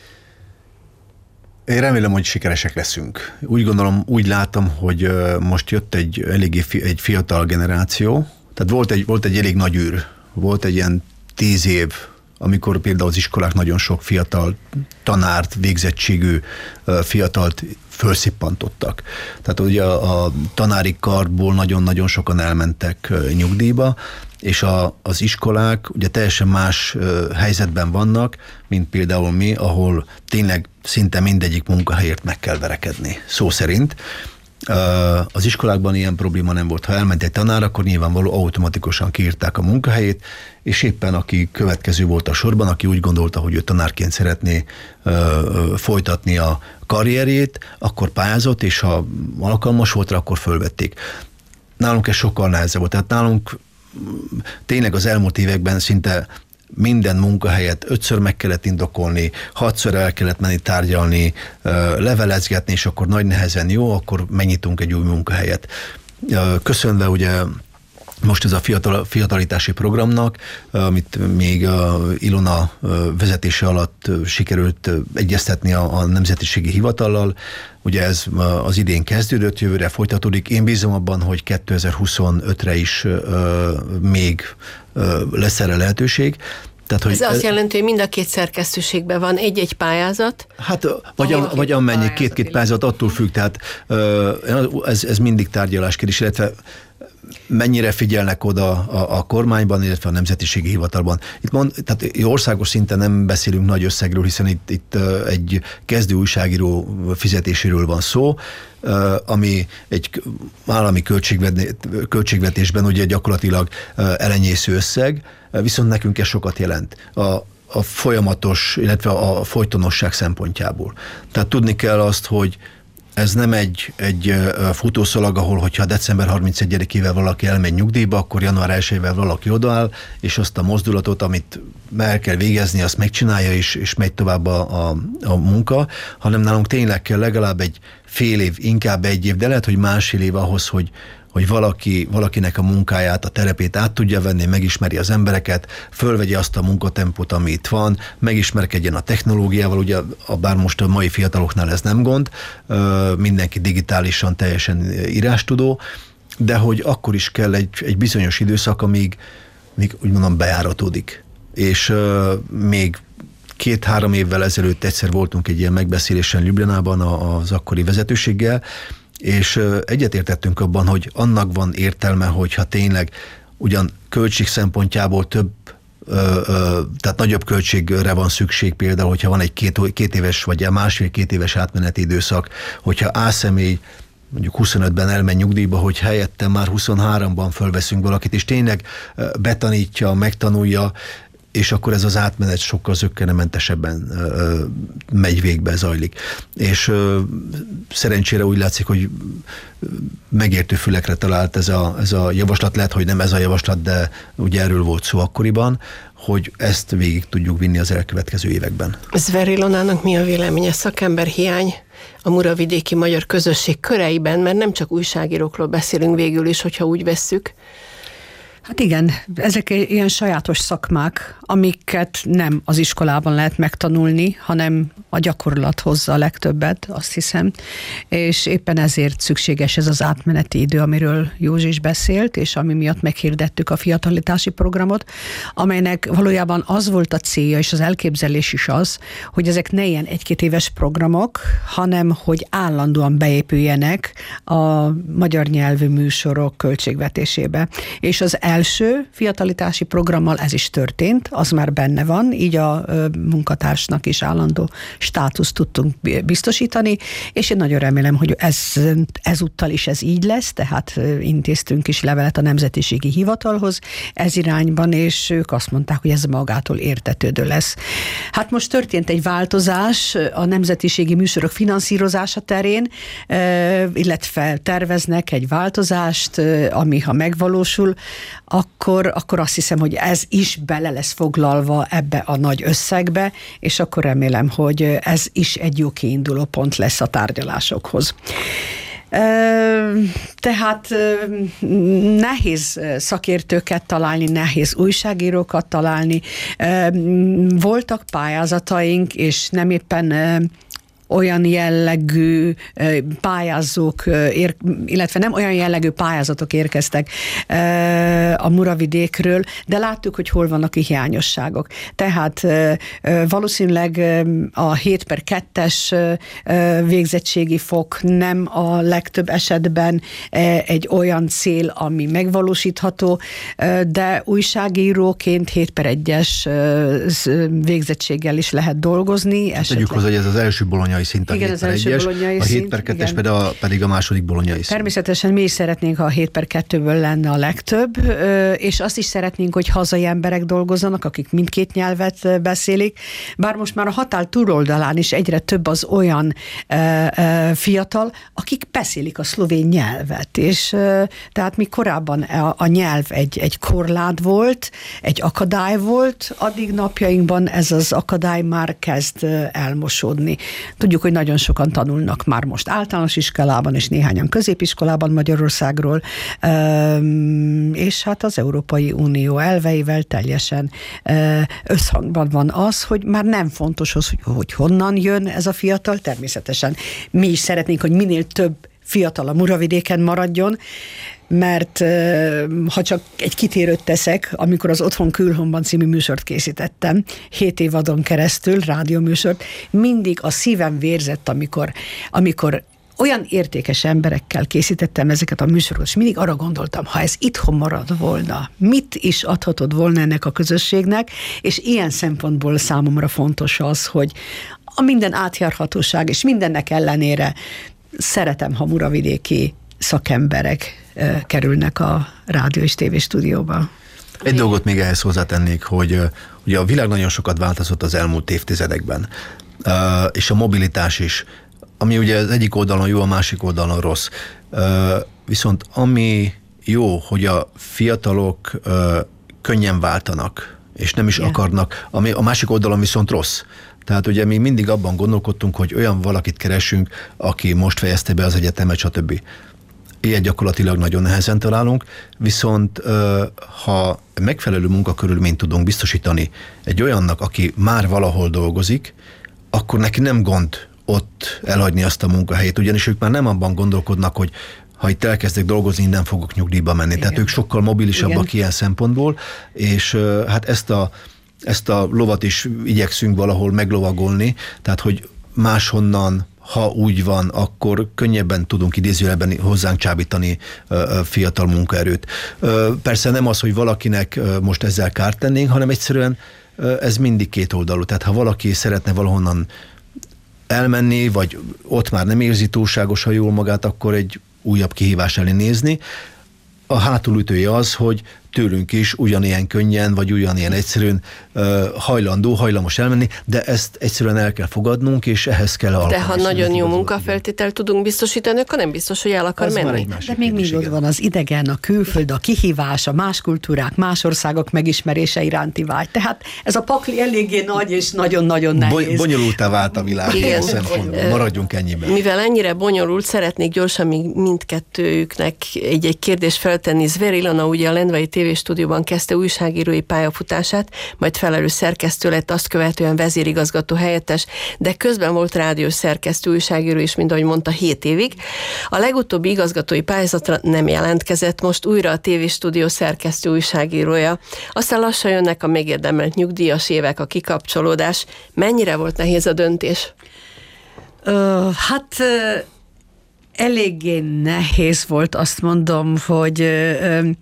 Én remélem, hogy sikeresek leszünk. Úgy gondolom, úgy látom, hogy most jött egy eléggé fi, egy fiatal generáció, tehát volt egy, volt egy elég nagy űr, volt egy ilyen tíz év, amikor például az iskolák nagyon sok fiatal tanárt, végzettségű fiatalt felszippantottak. Tehát ugye a, a tanári karból nagyon-nagyon sokan elmentek nyugdíjba, és a, az iskolák ugye teljesen más helyzetben vannak, mint például mi, ahol tényleg szinte mindegyik munkahelyért meg kell verekedni, szó szerint. Az iskolákban ilyen probléma nem volt. Ha elment egy tanár, akkor nyilvánvaló automatikusan kiírták a munkahelyét, és éppen aki következő volt a sorban, aki úgy gondolta, hogy ő tanárként szeretné ö, folytatni a karrierjét, akkor pályázott, és ha alkalmas volt rá, akkor fölvették. Nálunk ez sokkal nehezebb volt. Tehát nálunk tényleg az elmúlt években szinte minden munkahelyet ötször meg kellett indokolni, hatszor el kellett menni tárgyalni, levelezgetni, és akkor nagy nehezen jó, akkor megnyitunk egy új munkahelyet. Köszönve ugye most ez a fiatal, fiatalitási programnak, amit még a Ilona vezetése alatt sikerült egyeztetni a, a Nemzetiségi Hivatallal, ugye ez az idén kezdődött, jövőre folytatódik. Én bízom abban, hogy kétezer-huszonötre is még lesz erre lehetőség. Tehát, hogy ez azt jelenti, hogy mind a két szerkesztőségben van egy-egy pályázat? Hát, vagy, a, vagy amennyi két-két pályázat, attól függ, tehát ez, ez mindig tárgyalás kérdés, illetve mennyire figyelnek oda a, a kormányban, illetve a Nemzetiségi Hivatalban. Itt mond, tehát országos szinten nem beszélünk nagy összegről, hiszen itt, itt egy kezdő újságíró fizetéséről van szó, ami egy állami költségvetésben ugye gyakorlatilag elenyésző összeg, viszont nekünk ez sokat jelent. A, a folyamatos, illetve a folytonosság szempontjából. Tehát tudni kell azt, hogy ez nem egy, egy futószalag, ahol hogyha december harmincegyedikével valaki elmegy nyugdíjba, akkor január elsejével valaki odaáll, és azt a mozdulatot, amit el kell végezni, azt megcsinálja, és, és megy tovább a, a, a munka, hanem nálunk tényleg kell legalább egy fél év, inkább egy év, de lehet, hogy másfél év ahhoz, hogy hogy valaki, valakinek a munkáját, a terepét át tudja venni, megismeri az embereket, fölvegye azt a munkatempót, ami itt van, megismerkedjen a technológiával, ugye bár most a mai fiataloknál ez nem gond, mindenki digitálisan teljesen írástudó, de hogy akkor is kell egy, egy bizonyos időszak, amíg még úgy mondom bejáratódik. És még két-három évvel ezelőtt egyszer voltunk egy ilyen megbeszélésen Ljubljanában az akkori vezetőséggel, és egyetértettünk abban, hogy annak van értelme, hogyha tényleg ugyan költség szempontjából több, ö, ö, tehát nagyobb költségre van szükség, például, hogyha van egy két, két éves vagy másfél-két éves átmeneti időszak, hogyha A személy mondjuk huszonötben elmegy nyugdíjba, hogy helyette már huszonháromban fölveszünk valakit, és tényleg betanítja, megtanulja, és akkor ez az átmenet sokkal zökkenőmentesebben ö, megy végbe, zajlik. És ö, szerencsére úgy látszik, hogy megértő fülekre talált ez a, ez a javaslat, lehet, hogy nem ez a javaslat, de ugye erről volt szó akkoriban, hogy ezt végig tudjuk vinni az elkövetkező években. Zver Ilonának mi a véleménye? Szakember hiány a muravidéki magyar közösség köreiben, mert nem csak újságírókról beszélünk végül is, hogyha úgy vesszük. Hát igen, ezek ilyen sajátos szakmák, amiket nem az iskolában lehet megtanulni, hanem a gyakorlat hozza a legtöbbet, azt hiszem, és éppen ezért szükséges ez az átmeneti idő, amiről Józsi is beszélt, és ami miatt meghirdettük a fiatalitási programot, amelynek valójában az volt a célja, és az elképzelés is az, hogy ezek ne ilyen egy-két éves programok, hanem hogy állandóan beépüljenek a magyar nyelvű műsorok költségvetésébe. És az első fiatalitási programmal ez is történt, az már benne van, így a munkatársnak is állandó státuszt tudtunk biztosítani, és én nagyon remélem, hogy ez, ezúttal is ez így lesz, tehát intéztünk is levelet a Nemzetiségi Hivatalhoz ez irányban, és ők azt mondták, hogy ez magától értetődő lesz. Hát most történt egy változás a nemzetiségi műsorok finanszírozása terén, illetve terveznek egy változást, ami ha megvalósul, akkor, akkor azt hiszem, hogy ez is bele lesz foglalva ebbe a nagy összegbe, és akkor remélem, hogy ez is egy jó kiinduló pont lesz a tárgyalásokhoz. Tehát nehéz szakértőket találni, nehéz újságírókat találni. Voltak pályázataink, és nem éppen olyan jellegű pályázók, illetve nem olyan jellegű pályázatok érkeztek a Muravidékről, de láttuk, hogy hol vannak a hiányosságok. Tehát valószínűleg a hét per kettes végzettségi fok nem a legtöbb esetben egy olyan cél, ami megvalósítható, de újságíróként hét per egyes végzettséggel is lehet dolgozni. Tegyük hozzá, hogy ez az első bolonyai szint, a igen, hét per egyes, a hét per kettes pedig a második bolonyai szint. Természetesen mi is szeretnénk, ha a hét per kettőből lenne a legtöbb, és azt is szeretnénk, hogy hazai emberek dolgozzanak, akik mindkét nyelvet beszélik, bár most már a határ túloldalán is egyre több az olyan fiatal, akik beszélik a szlovén nyelvet, és tehát mi korábban a, a nyelv egy, egy korlát volt, egy akadály volt, addig napjainkban ez az akadály már kezd elmosódni. Tudjuk, hogy nagyon sokan tanulnak már most általános iskolában, és néhányan középiskolában Magyarországról, és hát az Európai Unió elveivel teljesen összhangban van az, hogy már nem fontos, hogy, hogy honnan jön ez a fiatal, természetesen mi is szeretnénk, hogy minél több fiatal a Muravidéken maradjon, mert ha csak egy kitérőt teszek, amikor az Otthon Külhonban című műsort készítettem, hét évadon keresztül, rádióműsort, mindig a szívem vérzett, amikor, amikor olyan értékes emberekkel készítettem ezeket a műsorokat, és mindig arra gondoltam, ha ez itthon marad volna, mit is adhatod volna ennek a közösségnek, és ilyen szempontból számomra fontos az, hogy a minden átjárhatóság, és mindennek ellenére szeretem, ha muravidéki szakemberek eh, kerülnek a rádió és tévéstúdióba. Egy dolgot még ehhez hozzátennék, hogy ugye a világ nagyon sokat változott az elmúlt évtizedekben, és a mobilitás is, ami ugye az egyik oldalon jó, a másik oldalon rossz. Viszont ami jó, hogy a fiatalok könnyen váltanak, és nem is yeah. akarnak, ami a másik oldalon viszont rossz. Tehát ugye mi mindig abban gondolkodtunk, hogy olyan valakit keresünk, aki most fejezte be az egyetemet, stb. Ilyet gyakorlatilag nagyon nehezen találunk, viszont ha megfelelő munkakörülményt tudunk biztosítani egy olyannak, aki már valahol dolgozik, akkor neki nem gond ott elhagyni azt a munkahelyét, ugyanis ők már nem abban gondolkodnak, hogy ha itt elkezdek dolgozni, innen fogok nyugdíjba menni. Igen. Tehát ők sokkal mobilisabbak Igen. ilyen szempontból, és hát ezt a, ezt a lovat is igyekszünk valahol meglovagolni, tehát hogy máshonnan, ha úgy van, akkor könnyebben tudunk idézőjelben hozzánk csábítani fiatal munkaerőt. Persze nem az, hogy valakinek most ezzel kárt tennénk, hanem egyszerűen ez mindig két oldalú. Tehát ha valaki szeretne valahonnan elmenni, vagy ott már nem érzi túlságosan jól magát, akkor egy újabb kihívás elé nézni. A hátulütője az, hogy tőlünk is ugyanilyen könnyen, vagy ugyanilyen egyszerűen uh, hajlandó, hajlamos elmenni, de ezt egyszerűen el kell fogadnunk, és ehhez kell alkalmazni. De ha nagyon jó munkafeltételt tudunk biztosítani, akkor nem biztos, hogy el akar az menni. De még mindig ott van az idegen, a külföld, a kihívás, a más kultúrák, más országok megismerése iránti vágy. Tehát ez a pakli eléggé nagy, és nagyon-nagyon nehéz. Bo- bonyolultá vált a világ. Igen. Maradjunk ennyiben. Mivel ennyire bonyolult, szeretnék gyorsan még mindkettőjüknek egy-egy kérdést feltenni. Zver Ilona ugye a Lendvai tévéstúdióban kezdte újságírói pályafutását, majd felelős szerkesztő lett, azt követően vezérigazgató helyettes, de közben volt rádiós szerkesztő, újságíró is, mint ahogy mondta, hét évig. A legutóbbi igazgatói pályázatra nem jelentkezett, most újra a tévéstúdió szerkesztő, újságírója. Aztán lassan jönnek a megérdemelt nyugdíjas évek, a kikapcsolódás. Mennyire volt nehéz a döntés? Uh, hát... Uh... Eléggé nehéz volt, azt mondom, hogy ö, ö,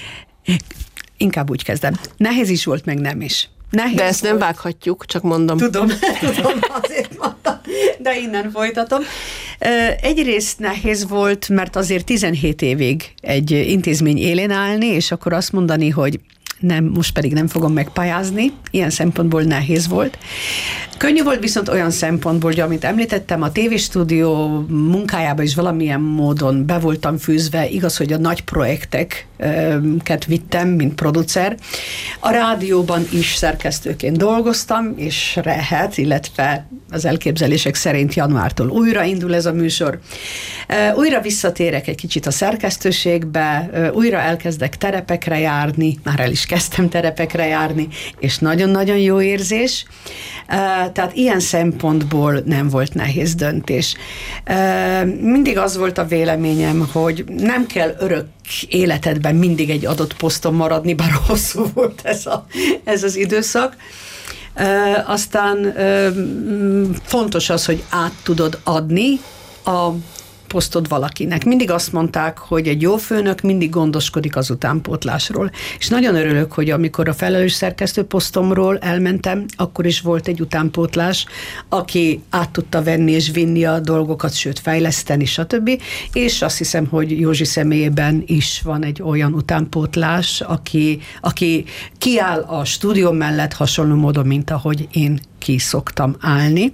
inkább úgy kezdem. Nehéz is volt, meg nem is. Nehéz de ezt volt. nem vághatjuk, csak mondom. Tudom, tudom, azért mondtam, de innen folytatom. Egyrészt nehéz volt, mert azért tizenhét évig egy intézmény élén állni, és akkor azt mondani, hogy nem, most pedig nem fogom megpályázni, ilyen szempontból nehéz volt. Könnyű volt viszont olyan szempontból, hogy amit említettem, a tévéstúdió munkájába is valamilyen módon be voltam fűzve, igaz, hogy a nagy projekteket vittem, mint producer. A rádióban is szerkesztőként dolgoztam, és lehet, illetve az elképzelések szerint januártól újra indul ez a műsor. Újra visszatérek egy kicsit a szerkesztőségbe, újra elkezdek terepekre járni, már el is kezdtem terepekre járni, és nagyon-nagyon jó érzés. Tehát ilyen szempontból nem volt nehéz döntés. Mindig az volt a véleményem, hogy nem kell örök életedben mindig egy adott poszton maradni, bár hosszú volt ez, a, ez az időszak. Aztán fontos az, hogy át tudod adni a posztod valakinek. Mindig azt mondták, hogy egy jó főnök mindig gondoskodik az utánpótlásról. És nagyon örülök, hogy amikor a felelős szerkesztő posztomról elmentem, akkor is volt egy utánpótlás, aki át tudta venni és vinni a dolgokat, sőt fejleszteni, stb. És azt hiszem, hogy Józsi személyében is van egy olyan utánpótlás, aki, aki kiáll a stúdió mellett hasonló módon, mint ahogy én ki szoktam állni.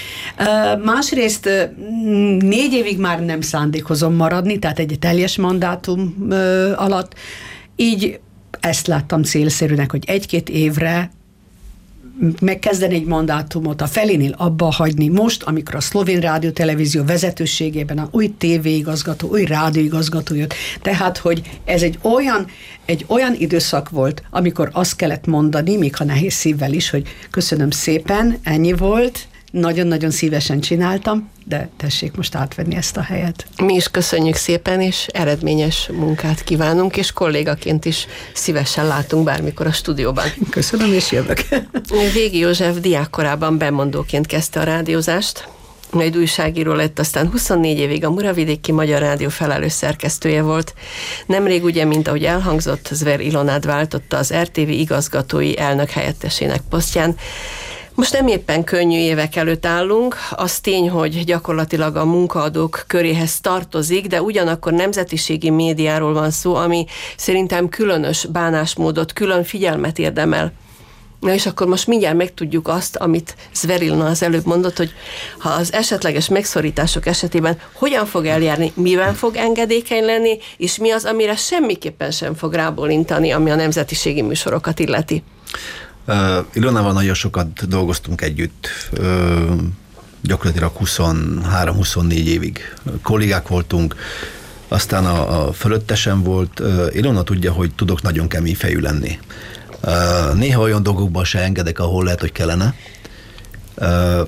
Másrészt négy évig már nem szándékozom maradni, tehát egy teljes mandátum alatt. Így ezt láttam célszerűnek, hogy egy-két évre megkezdeni egy mandátumot, a felénél abba hagyni most, amikor a Szlovén Rádió Televízió vezetőségében a új tévéigazgató, új rádióigazgató jött. Tehát, hogy ez egy olyan, egy olyan időszak volt, amikor azt kellett mondani, még ha nehéz szívvel is, hogy köszönöm szépen, ennyi volt, nagyon-nagyon szívesen csináltam, de tessék most átvenni ezt a helyet. Mi is köszönjük szépen, és eredményes munkát kívánunk, és kollégaként is szívesen látunk bármikor a stúdióban. Köszönöm, és jövök. Végi József diákkorában bemondóként kezdte a rádiózást, majd újságíró lett, aztán huszonnégy évig a Muravidéki Magyar Rádió felelős szerkesztője volt. Nemrég ugye, mint ahogy elhangzott, Zver Ilonát váltotta az er té vé igazgatói elnök helyettesének posztján. Most nem éppen könnyű évek előtt állunk, az tény, hogy gyakorlatilag a munkaadók köréhez tartozik, de ugyanakkor nemzetiségi médiáról van szó, ami szerintem különös bánásmódot, külön figyelmet érdemel. Na és akkor most mindjárt megtudjuk azt, amit Zver Ilona az előbb mondott, hogy ha az esetleges megszorítások esetében hogyan fog eljárni, miben fog engedékeny lenni, és mi az, amire semmiképpen sem fog rábólintani, ami a nemzetiségi műsorokat illeti. Uh, Ilonával nagyon sokat dolgoztunk együtt, uh, gyakorlatilag huszonhárom-huszonnégy évig kollégák voltunk, aztán a, a fölöttesem volt. Uh, Ilona tudja, hogy tudok nagyon kemény fejű lenni. Uh, néha olyan dolgokban se engedek, ahol lehet, hogy kellene. Uh,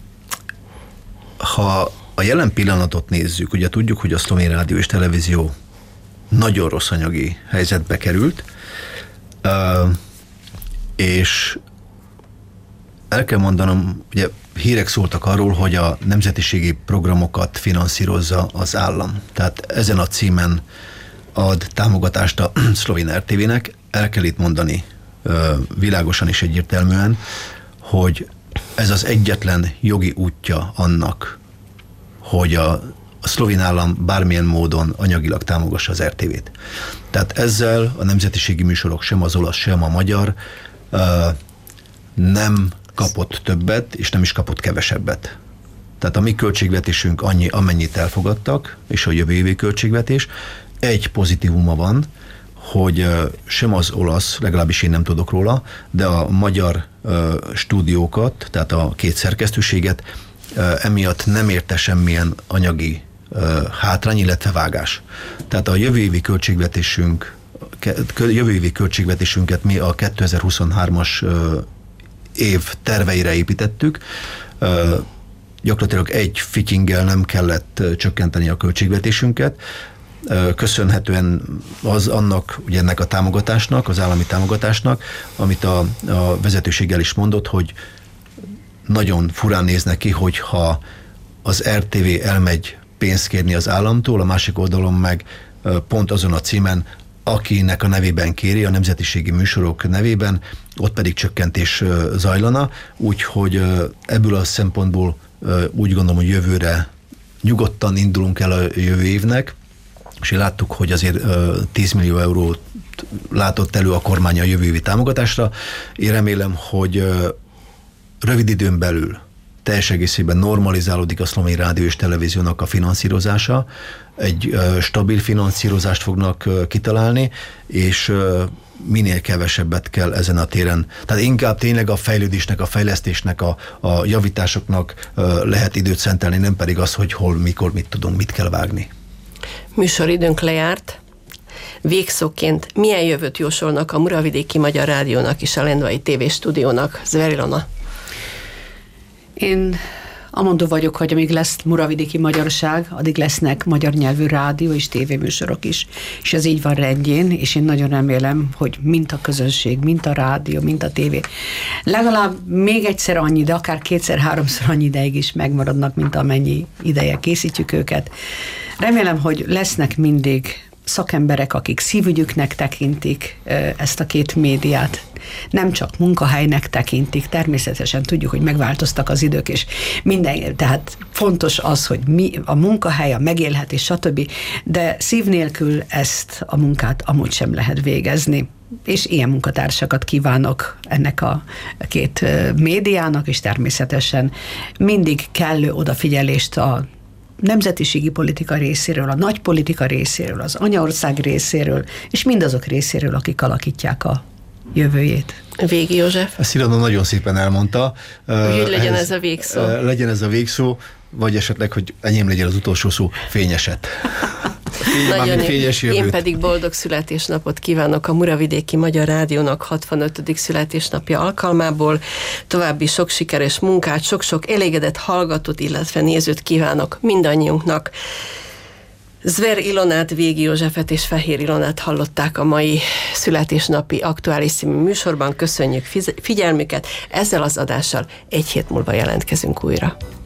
ha a jelen pillanatot nézzük, ugye tudjuk, hogy a szlovén rádió és televízió nagyon rossz anyagi helyzetbe került, uh, és el kell mondanom, ugye hírek szóltak arról, hogy a nemzetiségi programokat finanszírozza az állam. Tehát ezen a címen ad támogatást a szlovén er té vének. El kell itt mondani világosan és egyértelműen, hogy ez az egyetlen jogi útja annak, hogy a, a szlovén állam bármilyen módon anyagilag támogassa az er té vét. Tehát ezzel a nemzetiségi műsorok, sem az olasz, sem a magyar nem kapott többet, és nem is kapott kevesebbet. Tehát a mi költségvetésünk annyi, amennyit elfogadtak, és a jövő évi költségvetés. Egy pozitívuma van, hogy sem az olasz, legalábbis én nem tudok róla, de a magyar stúdiókat, tehát a két szerkesztőséget emiatt nem érte semmilyen anyagi hátrány, illetve vágás. Tehát a jövő évi költségvetésünk jövő évi költségvetésünket mi a kétezer-huszonhármas év terveire építettük. Gyakorlatilag egy fittyinggel nem kellett csökkenteni a költségvetésünket, köszönhetően az annak, ugye ennek a támogatásnak, az állami támogatásnak, amit a, a vezetőséggel is mondott, hogy nagyon furán néznek ki, hogyha az er té vé elmegy pénzt kérni az államtól, a másik oldalon meg pont azon a címen, akinek a nevében kéri, a nemzetiségi műsorok nevében, ott pedig csökkentés zajlana, úgyhogy ebből a szempontból úgy gondolom, hogy jövőre nyugodtan indulunk el a jövő évnek, és láttuk, hogy azért tíz millió eurót látott elő a kormány a jövő évi támogatásra. Én remélem, hogy rövid időn belül teljes egészében normalizálódik a szlovén rádió és televíziónak a finanszírozása, egy stabil finanszírozást fognak kitalálni, és minél kevesebbet kell ezen a téren. Tehát inkább tényleg a fejlődésnek, a fejlesztésnek, a, a javításoknak lehet időt szentelni, nem pedig az, hogy hol, mikor, mit tudunk, mit kell vágni. Műsoridőnk lejárt. Végszóként milyen jövőt jósolnak a Muravidéki Magyar Rádiónak és a Lendvai tévéstúdiónak? Zver Ilona. Én amondó vagyok, hogy amíg lesz muravidéki magyarság, addig lesznek magyar nyelvű rádió és tévéműsorok is. És ez így van rendjén, és én nagyon remélem, hogy mint a közönség, mint a rádió, mint a tévé, legalább még egyszer annyi, de akár kétszer-háromszor annyi ideig is megmaradnak, mint amennyi ideje készítjük őket. Remélem, hogy lesznek mindig szakemberek, akik szívügyüknek tekintik ezt a két médiát. Nem csak munkahelynek tekintik, természetesen tudjuk, hogy megváltoztak az idők, és minden, tehát fontos az, hogy mi a munkahely, a megélhetés, stb., de szív nélkül ezt a munkát amúgy sem lehet végezni. És ilyen munkatársakat kívánok ennek a két médiának, és természetesen mindig kellő odafigyelést a nemzetiségi politika részéről, a nagy politika részéről, az anyaország részéről, és mindazok részéről, akik alakítják a jövőjét. Végi József. Ezt Ilona nagyon szépen elmondta. Hogy legyen ez a végszó. Legyen ez a végszó, vagy esetleg, hogy enyém legyen az utolsó szó, fényeset. Nagyon fényes jövőt. Én pedig boldog születésnapot kívánok a Muravidéki Magyar Rádiónak hatvanötödik születésnapja alkalmából. További sok sikeres munkát, sok-sok elégedett hallgatót, illetve nézőt kívánok mindannyiunknak. Zver Ilonát, Végi Józsefet és Fehér Ilonát hallották a mai születésnapi Aktuális című műsorban. Köszönjük figyelmüket, ezzel az adással egy hét múlva jelentkezünk újra.